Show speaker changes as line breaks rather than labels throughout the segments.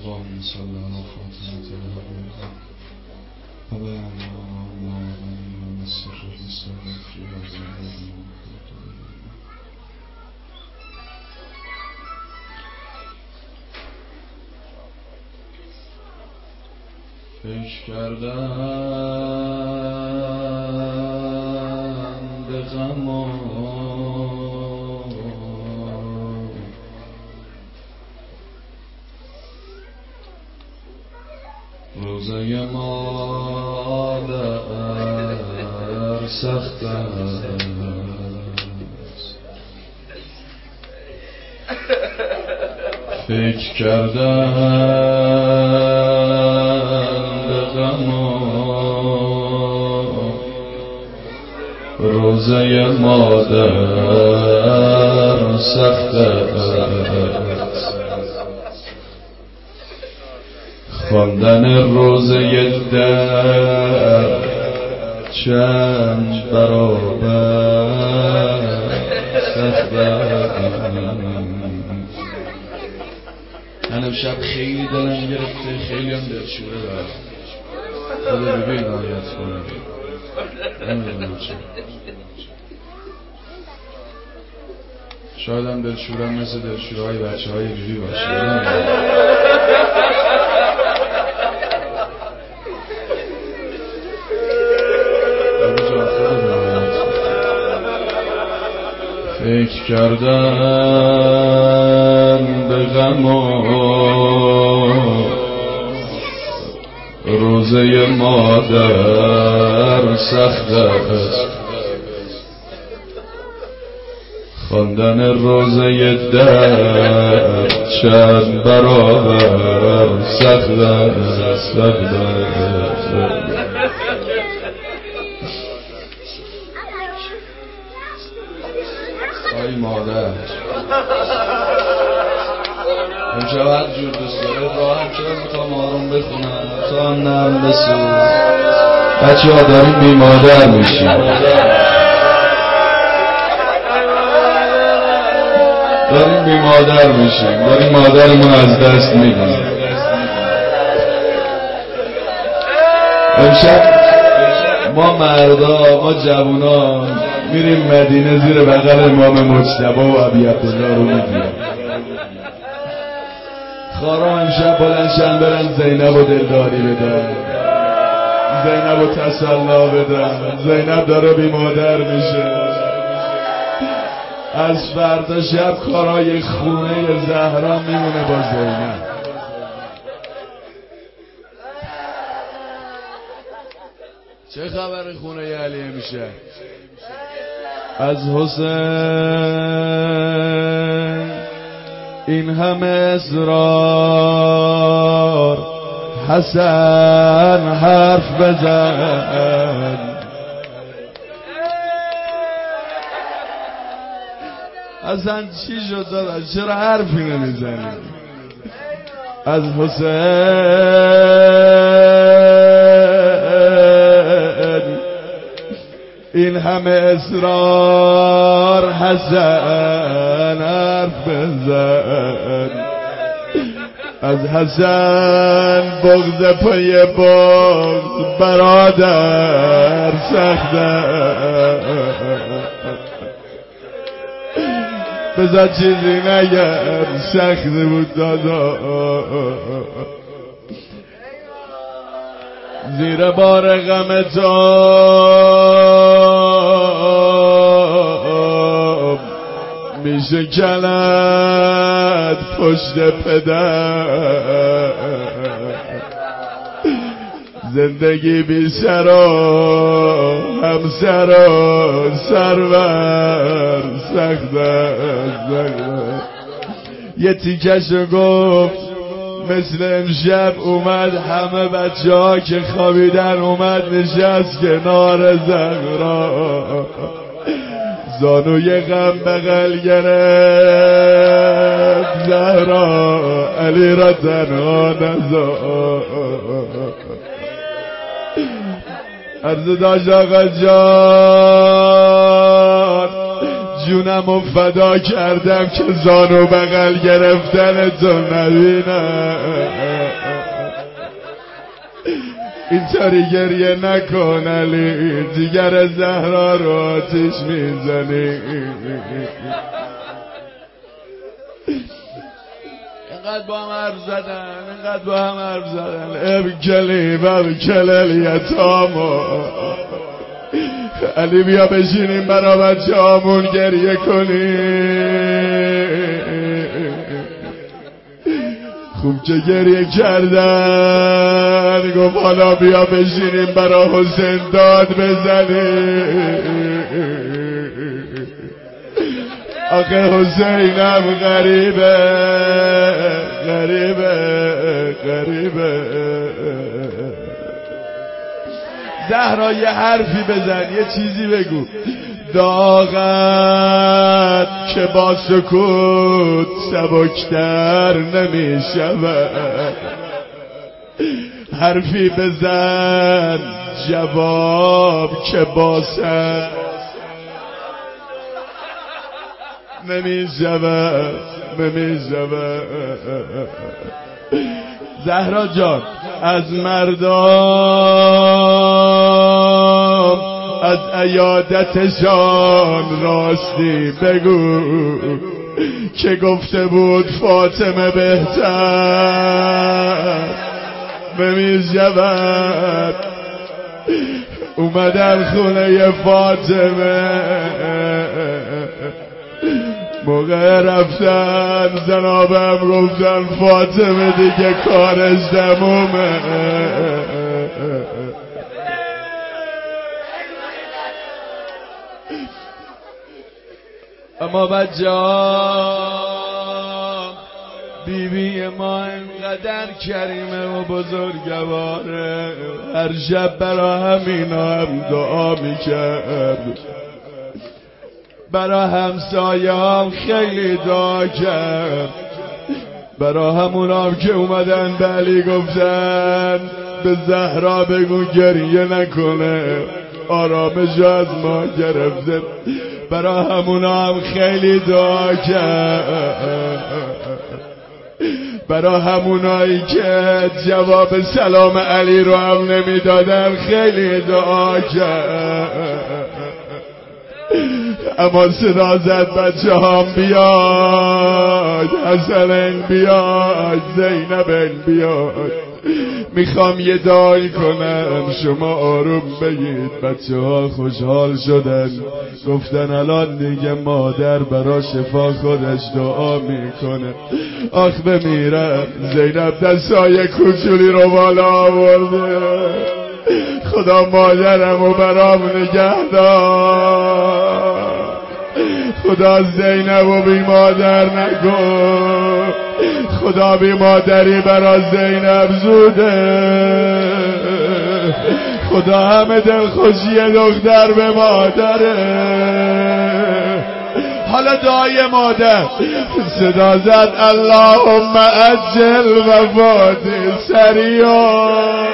اللهم صل على فاطمة الهدى وبيان ومن السر السابق في هذا فکر کردن به غم و روزه مادر سخت است. فکر کردن به غم و روزه مادر سخت است. خواندن روزه در چند برابر سخت است. من امشب خیلی دلم گرفته، خیلی هم دلشوره دارم. خدا ببین آیت کنه نمیدونم چه، شاید هم دلشورم مثل دلشوره های بچه های بیبی باشه. فکر کردن به غم و روزه مادر سخت است. خواندن روزه در چند برابر سخت است. ای مادر امشب هر جور دوست داره راحت شد میخوام آروم بخونم تا نرم بسو. بچه ها داریم بی مادر میشیم، داریم بی مادر میشیم، داریم مادرمون از دست میدیم. امشب ما مردا، ما جوونا میریم مدینه زیر بغل امام مجتبی و ابی عبدالله رو میگیریم. خارا امشب بلندشن برن زینب و دلداری بدن، زینب و تسلا بدن. زینب داره بی مادر میشه. از فردا شب کارای خونه زهرا میمونه با زینب. چه خبر خونه علی میشه؟ از حسین این همه اصرار، حسن حرف بزن. حسن چی شد داداش؟ چرا حرفی نمیزنی؟ از حسین این همه اصرار، حسن حرف بزن. از حسن بغض پای بغض برادر سخته. بذار چیزی نگر سخته بود دادا. زیر بار غم تو میشه کلت پشت پدر. زندگی بی سر و همسر و سرور سخت است. یه تیکشو گفت مثل امشب اومد، همه بچه ها که خوابیدن اومد نشست کنار زهرا. زانوی غم بغل گرفت زهرا، علی را تنها نذار. عرض داشت آقا جان، جونمو فدا کردم که زانو بغل گرفتن تو نبینم. اینطوری گریه نکن علی، دیگر زهرا رو آتیش میزنی. اینقدر با هم حرف زدن ابکلی و ابکل الیتاما. علی بیا بشینیم برا بچه هامون گریه کنیم. خوب که گریه کردن، گفت حالا بیا بشینیم برا حسین داد بزنیم. آخه حسینم غریبه. زهرا یه حرفی بزن، یه چیزی بگو. داغت که با سکوت سبکتر نمی شود. حرفی بزن جواب که با سر نمی شود. زهرا جان از مردم از عیادتشان راستی بگو که گفته بود فاطمه بهتر نمی شود. اومدم خونه فاطمه، موقع رفتن زنابم گفتن فاطمه دیگه کارش تمومه. اما بچه‌ها بیبی ما اینقدر کریمه و بزرگواره، هر شب برا همینا هم دعا میکرد، برا همسایه هم خیلی دعا کرد، برا همونام که اومدن به علی گفتن به زهرا بگو گریه نکنه، آرامش از ما گرفته، برا همونام خیلی دعا کرد، برا همونایی که جواب سلام علی رو هم نمیدادن خیلی دعا کرد. اما صدا زد بچه هم بیاد، حسن بیاد، زینب بیاد، میخوام یه دعایی کنم شما آروم بگید. بچه ها خوشحال شدن، گفتن الان دیگه مادر برا شفا خودش دعا میکنه. آخ بمیرم. زینب دستای کوچولی رو بالا آورده، خدا مادرم و برام نگه دار، خدا زینب و بی مادر نکن، خدا بی مادری برا زینب زوده، خدا همه دل خوشی دختر به مادره. حالا دعای مادر صدا زد اللهم عجل وفاتی سریعا.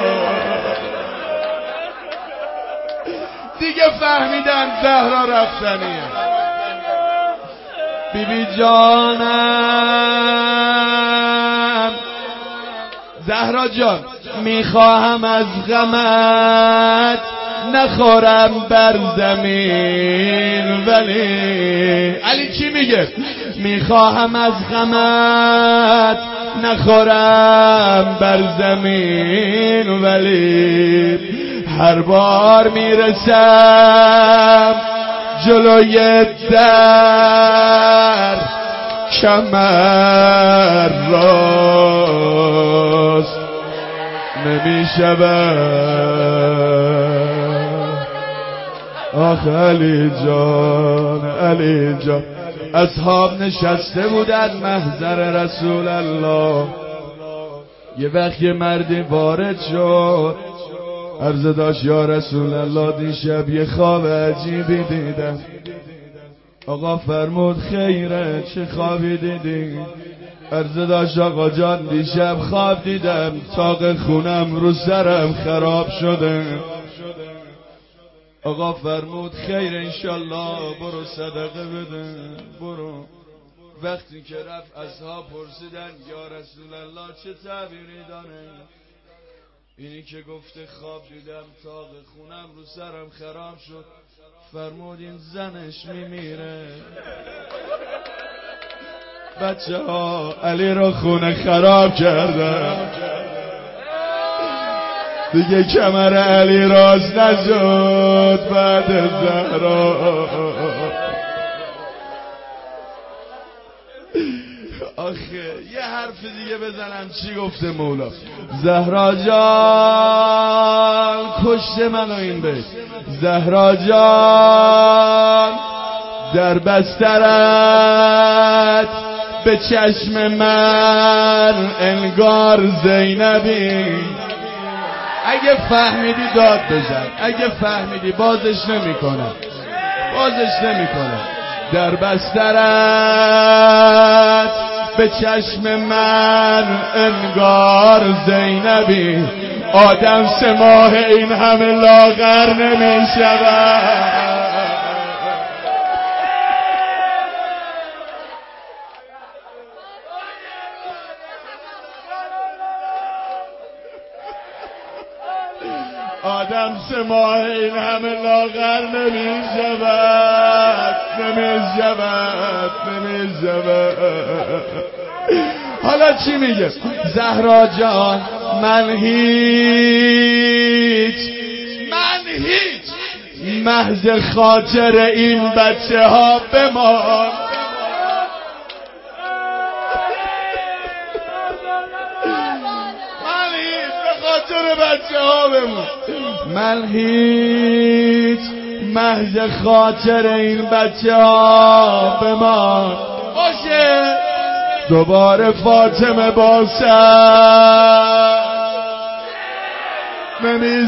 دیگه فهمیدن زهرا رفتنیه. بیبی جانم زهرا جان میخواهم از غمت نخورم بر زمین، ولی علی چی میگه؟ میخواهم از غمت نخورم بر زمین، ولی هر بار میرسم جلوی در کمر راست نمیشود. آخ علی جان، علی جان. اصحاب نشسته بودن محضر رسول الله. یه وقت یه مردی وارد شد، عرض داشت یا رسول الله دیشب یه خواب عجیبی دیدم. آقا فرمود خیره چه خوابی دیدی؟ عرض داشت آقا جان دیشب خواب دیدم طاق خونم رو سرم خراب شده. آقا فرمود خیر انشالله برو صدقه بده برو. وقتی که رفت اصحاب پرسیدن یا رسول الله چه تعبیری داره؟ اینی که گفته خواب دیدم تاق خونم رو سرم خراب شد، فرمود این زنش میمیره. بچه ها علی را خونه خراب کردن، دیگه کمر علی راز نشد بعد زهرا. آخه یه حرف دیگه بزنم چی گفته مولا؟ زهرا جان کشته منو این بیت. زهرا جان در بسترت به چشم من انگار زینبی. اگه فهمیدی داد بزن، اگه فهمیدی بازش نمیکنم، بازش نمیکنم. در بسترت به چشم من انگار زینبی، آدم 3 ماه این همه لاغر نمی شود. آدم 3 ماه این همه لاغر نمی شود، نمی شود، نمی شود. حالا چی میگه؟ زهرا جان من هیچ محض خاطر این بچه ها بمان. بچه ها بمون. من هیچ محض خاطر این بچه ها بمان باشه. دوباره فاطمه با سر نمی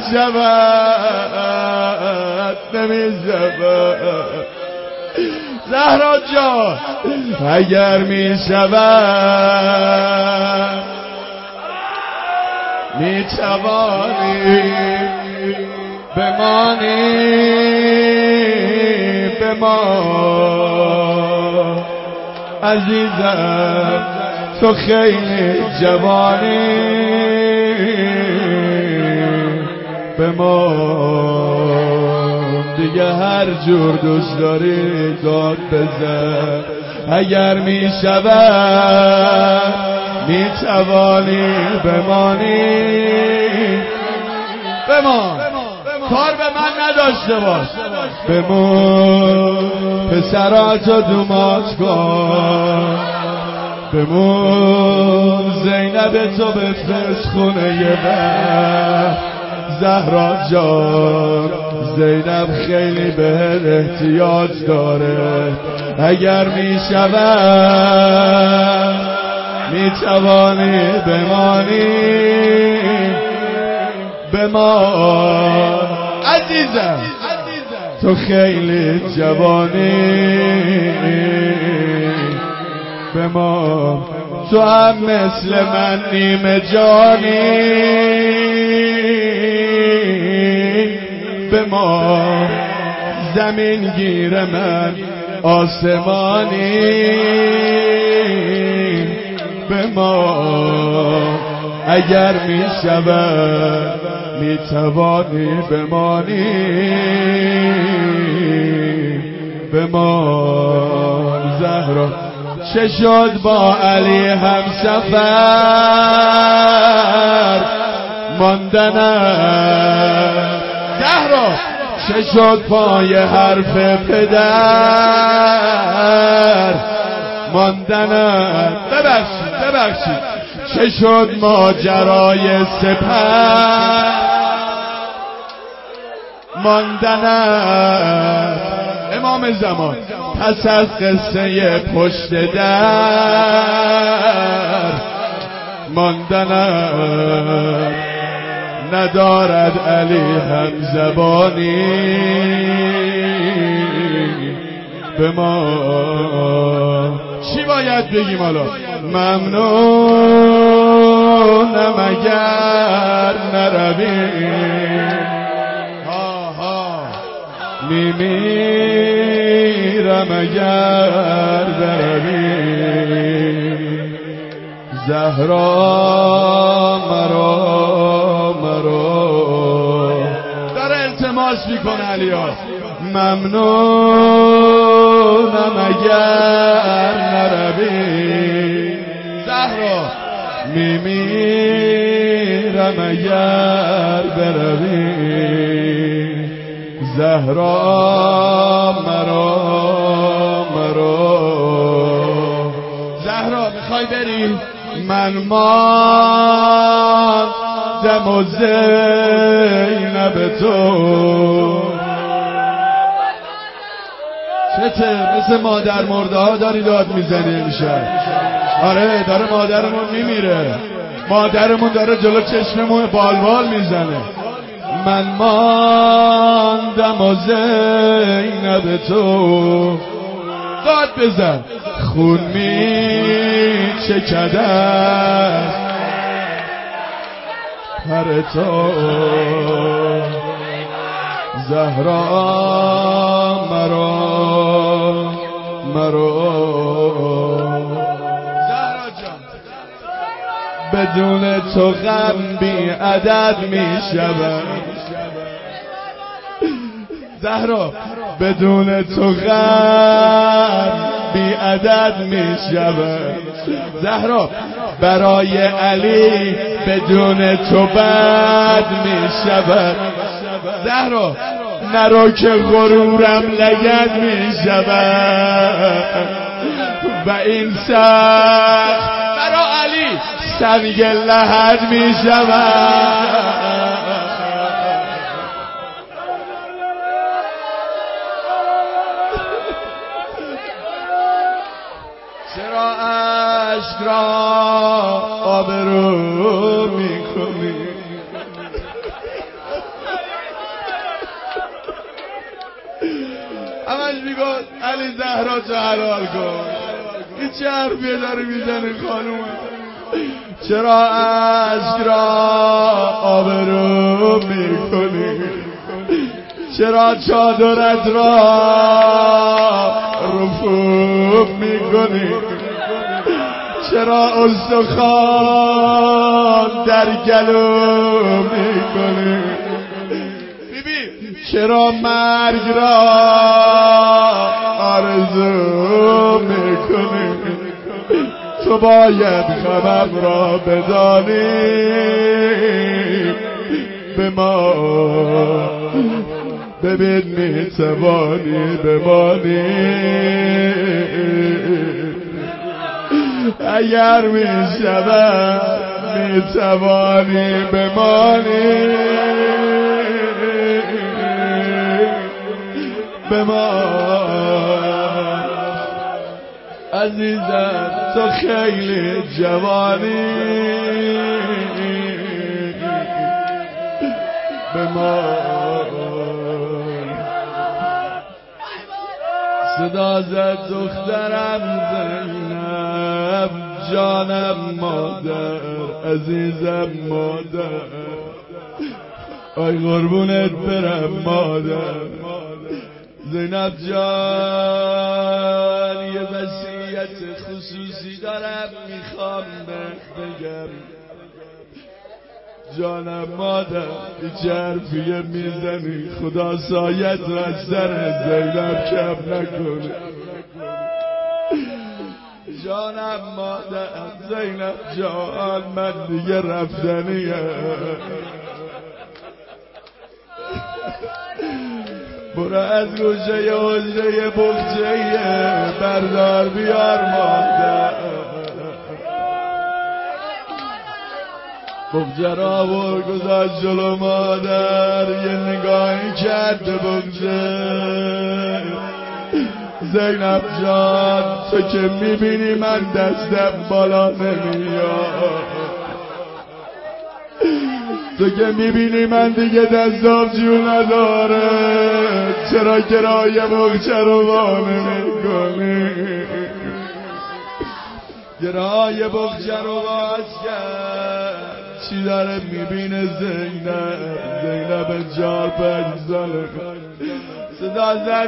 شود، نمی شود. زهرا جان اگر می شود می توانی بمانی، بمان عزیزم تو خیلی جوانی، بمان دیگه هر جور دوست داری داد بزن. اگر می شود می توانی بمانی، بمان کار به من نداشته باش، بمون پسراتو دومات کن، بمون زینب تو بفرست خونه یه وقت. زهرا جان زینب خیلی بهت احتیاج داره. اگر می شود می توانی بمانی، بمان عزیزم تو خیلی جوانی، بمان تو هم مثل من نیمه جانی، بمان زمین گیر من آسمانی، بمان اگر می شود می توانی بمانی، بمان زهرا چه شد با علی هم سفر ماندنم. زهرا چه شد پای حرف پدر ماندنم. ببخشید چه شد ماجرای سپر ماندنم. امام زمان پس از قصه پشت در ماندنم. ندارد علی هم زبانی، به ما چی باید بگیم حالا؟ ممنونم اگر نروی، میمیرم اگر بروی. زهرا مرا میکنه علیا. ممنونم اگر نروی زهرا، میمیرم اگر بروی زهرا مرا. زهرا میخوای بری؟ من ماندم و زینب تو. چته مثل مادر مرده ها داری داد میزنی امشب؟ آره داره مادرمون میمیره، مادرمون داره جلو چشممون بالبال میزنه. من ماندم و زینب تو. داد بزن. خون می چکد از پر تو زهرا مرا. زهرا جان بدون تو غم بی عدد می شود. زهرا بدون تو غم بی عدد می شود. زهرا برای علی بدون تو بد می شود. زهرا نرو که غرورم لگد می شود و این سخت برای علی سنگ لحد می شود. چرا عشق را آبرو میکنی؟ همش میگن علی زهرا چه حلال کن. این چه حرفیه داره میزنه خانوم؟ چرا عشق را آبرو میکنی؟ چرا چادرت را رفوف میکنی؟ چرا استخوان در گلو میکنی؟ چرا مرگ را آرزو میکنی؟ تو باید خبر را بدانی به ما ببین میتوانی بمانی اگر میشود میتوانی بمانی بمان عزیزم تو خیلی جوانی بمان صدا زد دخترم زینب جانم مادر عزیزم مادر آی قربونت برم مادر زینب جان یه وصیت خصوصی دارم میخوام بگم جانم مادر چه حرفیه میزنی خدا سایت را از سر زینب کم نکنه جانم مادر زینب جان من دیگه رفتنیه برو از گوشه حجره بخچه بردار بیار مادر بخچه را بر گذاشت جلو مادر یه نگاهی کرد به بخچه زینب جان تو که میبینی من دستم بالا نمیاد تو که میبینی من دیگه دستم جون نداره چرا گرای بخچه رو وانه میکنی گرای بخچه رو باز کرد چی داره میبینه زینب 4-5 ساله صدا زد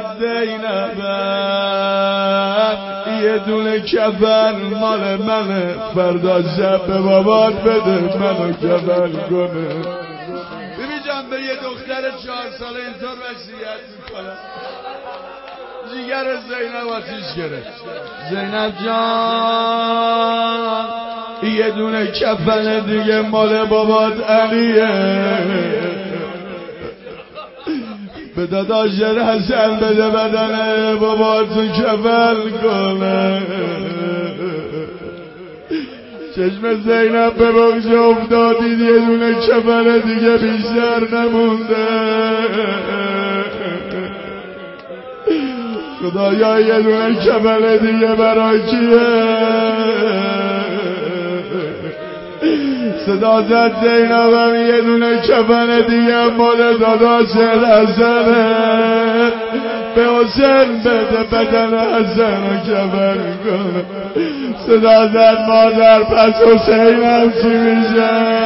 زینبم یه دونه کفن مال منه فردا شب به بابات بده منو کفن کنه ببین جان من به یه دختر 4 ساله اینطور وصیت میکنم، جیگر زینب آتیش گرفت. زینب جان یه دونه کفن دیگه مال بابات علیه، به داداش حسن بده بدن باباتون کفن کنه. چشم زینب به بغض افتادید، یه دونه کفن دیگه بیشتر نمونده. خدایا یه دونه کفن دیگه برای کیه؟ صدا زد زینبم یه دونه کفن دیگه مال داداش حسنه، به حسین بده بدن حسن رو کفن کنه. صدا زد مادر پس حسینم چی میشه؟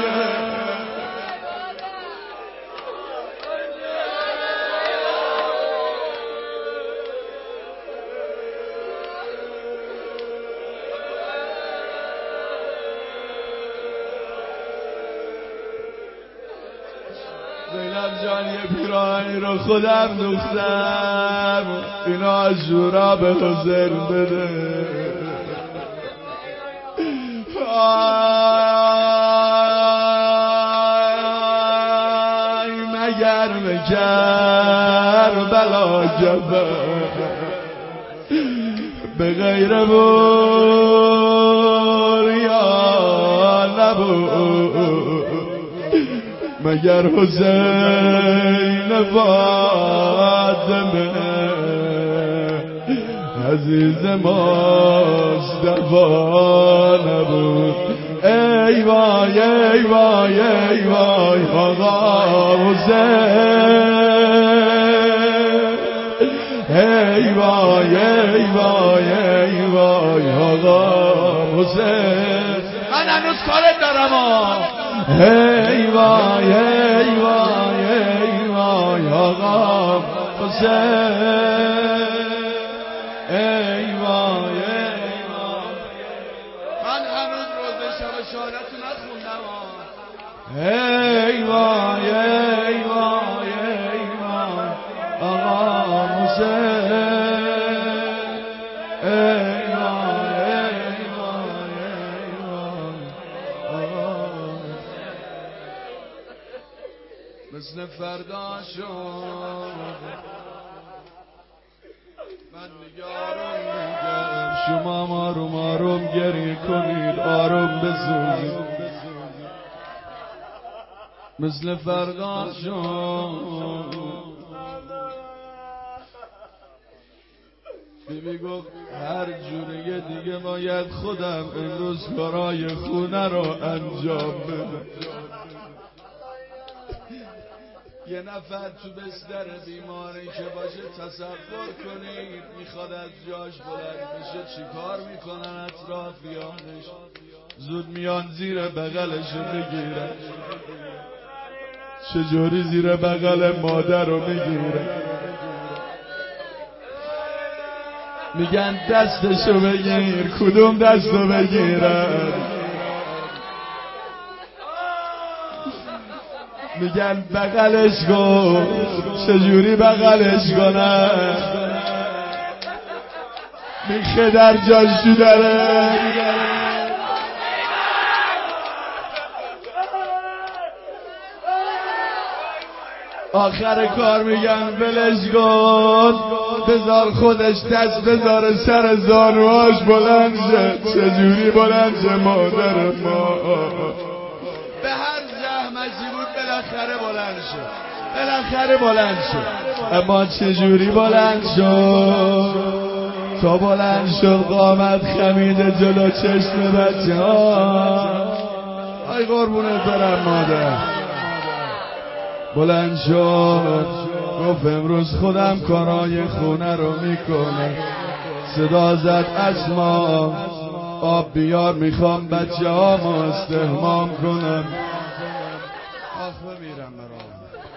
زینب جان یه پیراهنی رو خودم دوختم، اینا از جورا به حسین بده. آی مگر مگر بلا جبر به غیر بوریا نبود، مگر حسین فاطمه عزیز مصطفی نبود. ای وای ای وای ای وای آقا حسین، ای وای ای وای ای وای آقا حسین. من هنوز کارت دارم ای وای ای وای ای وای آقا حسین، ای وای ای وای. من هنوز روز شب شهادت نخوندم ای وای ای وای ای وای آقا حسین، ای وای ای وای ای وای آقا. مثل فردا شد من نگارم میگم، شما آروم آروم گریه کنید، آروم بسوزید. مثل فردا شد بیبی گفت هر جوره دیگه باید خودم امروز کارای خونه رو انجام بدم. یه نفر تو بستر بیماری که باشه تصور کنید میخواد از جاش بلند بشه، چی کار میکنن اطرافیانش؟ زود میان زیر بغلشو بگیرن. چجوری زیر بغل مادر رو میگیرن؟ میگن دستشو بگیر. کدوم دستو بگیرن؟ میگن بغلش کن. چجوری بغلش کنن؟ میخه در جاشو داره. آخر کار میگن ولش کن، بذار خودش دست بذاره سر زانوهاش بلند شه. چجوری بلند شه مادر ما؟ به هر زحمتی بود بالاخره بلند شه، بالاخره بلند شه. اما چجوری بلند شد؟ تا بلند شد قامت خمیده جلو چشم بچه ها. آی قربونت برم مادر. بلند شد گفت امروز خودم کارای خونه رو میکنم. صدا زد اسما آب بیار، میخوام بچه هامو استحمام کنم. آخ بمیرم برام.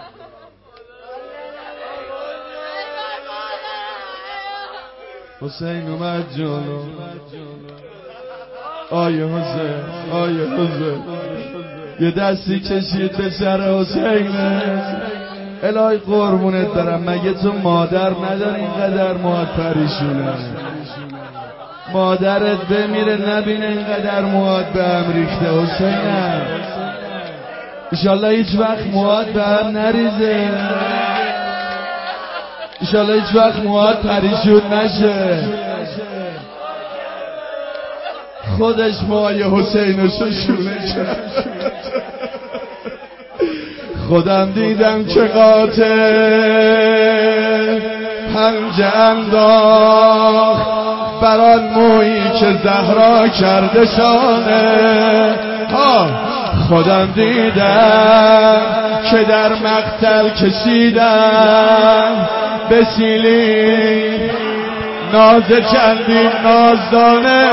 حسین اومد جلو. آیه حسین، آیه حسین، یه دستی کشید به سر حسین. الهی قربونت برم، مگه تو مادر نداری اینقدر موهات پریشونه؟ مادرت بمیره نبینه اینقدر موهات به هم ریخته. حسینم انشالله هیچ وقت موهات به هم نریزه، انشالله هیچ وقت موهات پریشون نشه. خودش موهای حسینشو شونه کرد. خودم دیدم که قاتل پنجه انداخت بران مویی که زهرا کرده شانه. خودم دیدم که در مقتل کشیدم به سیلی ناز چندین نازدانه.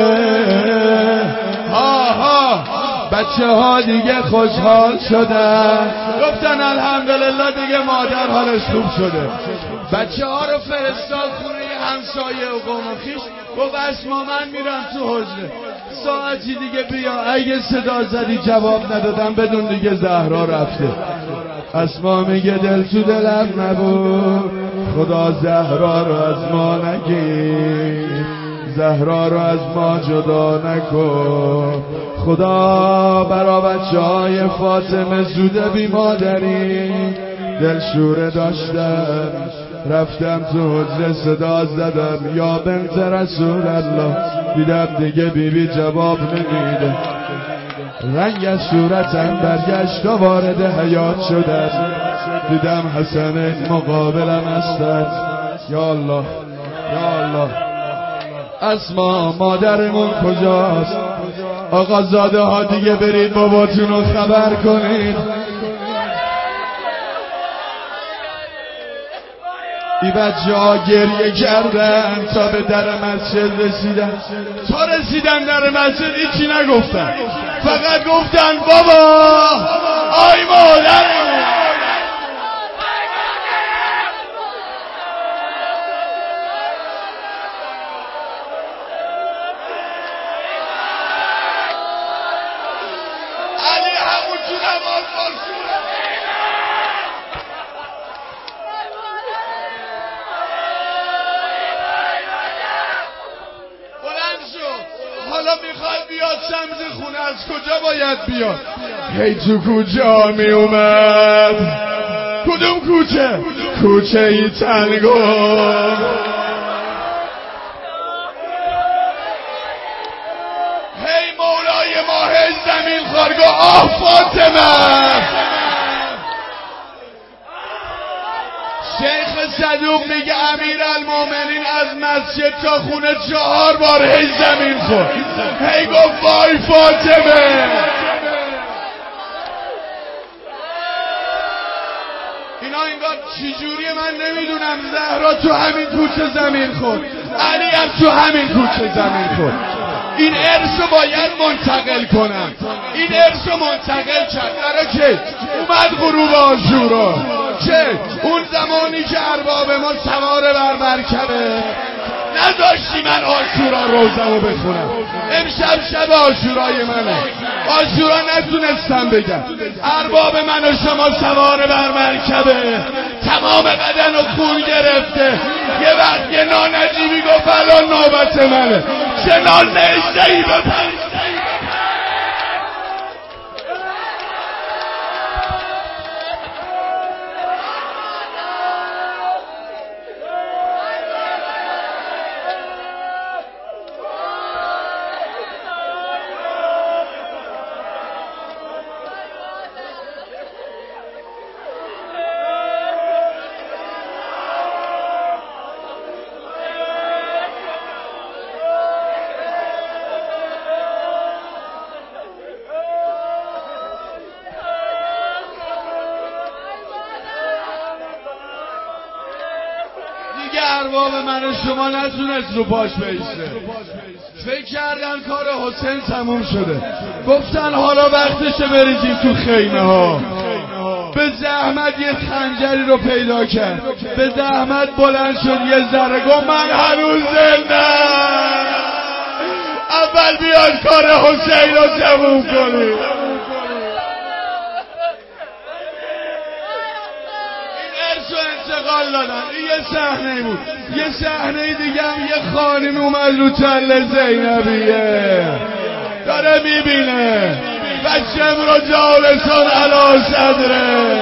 بچه ها دیگه خوشحال شدن، گفتن الحمدلله دیگه مادر حالش خوب شده. بچه ها رو فرستاد خونه همسایه و قوم و خویش، گفت اسما من میرم تو حجره، ساعتی دیگه بیا. اگه صدا زدی جواب ندادم بدون دیگه زهرا رفته. اسما میگه دل تو دلم نبود، خدا زهرا رو از ما نگیر، زهرا رو از ما جدا نکن. خدا برا بچه های فاطمه زوده بی مادری دلشوره داشتم، رفتم تو حجره صدا زدم یا بنت رسول الله، دیدم دیگه بیبی جواب نمیده. رنگ از صورتم برگشت و وارد حیات شدم، دیدم حسن مقابلم هستن. یا الله یا الله. اسما مادرمون کجاست؟ آقا زاده ها دیگه برید باباتون رو خبر کنید. ای بچه ها گریه کردن تا به در مسجد رسیدن. تا رسیدن در مسجد هیچی نگفتن، فقط گفتن بابا آی مادرمون. حالا میخواد بیاد سمت خونه، از کجا باید بیاد؟ هی تو کجا می اومد؟ کدوم کوچه؟ کوچه ای تنگو. هی مولای ما هی زمین خارگو. آه فاطمه. شیخ صدوق میگه امیرالمومنین از مسجد تا خونه 4 بار هی زمین خورد، هی گفت وای فاطمه. اینا انگار چجوریه من نمیدونم. زهرا تو همین کوچه زمین خورد، علی هم تو همین کوچه زمین خورد. این ارثو باید منتقل کنم. این ارثو منتقل کرد. برای که اومد غروب عاشورا، چه اون زمانی که ارباب ما سوار بر مرکبه نذاشتی من عاشورا روزمو بخونم. امشب شب عاشورای منه. عاشورا نتونستم بگم. ارباب من و شما سوار بر مرکبه، تمام بدن و خون گرفته. یه وقت یه نانجیبی گفت الان نوبت منه، چه نان نشتهی بپرید. ارباب من و شما نتونست رو پاش بیسته. فکر کردن کار حسین تموم شده، گفتن حالا وقتشه بریزیم تو خیمه ها. به زحمت یه خنجری رو پیدا کرد، به زحمت بلند شد یه ذره، گفت من هنوز زنده. اول بیاد کار حسین رو تموم کنید. انتقال دادن. این یه صحنه بود. یه صحنه دیگه هم یه خانم اومد رو تله زینبیه داره میبینه بچم رو جالسان علا صدره.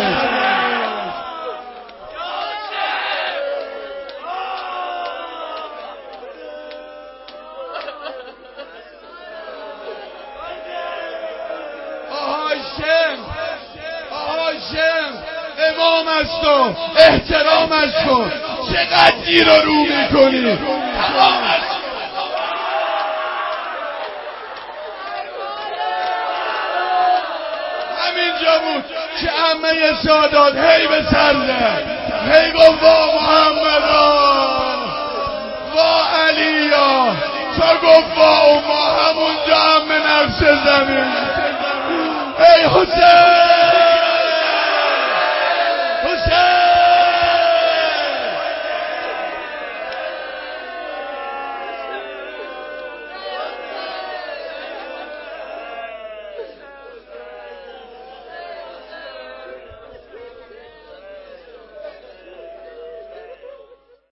هاشم امامش کن احترامش کن. چقدر گیر رو میکنی؟ همینجا بود که عمه سادات هی به سر زد، هی گفت وا محمدا وا علیا، تا گفت وا ما همونجا هم به نفس زمین. ای حسین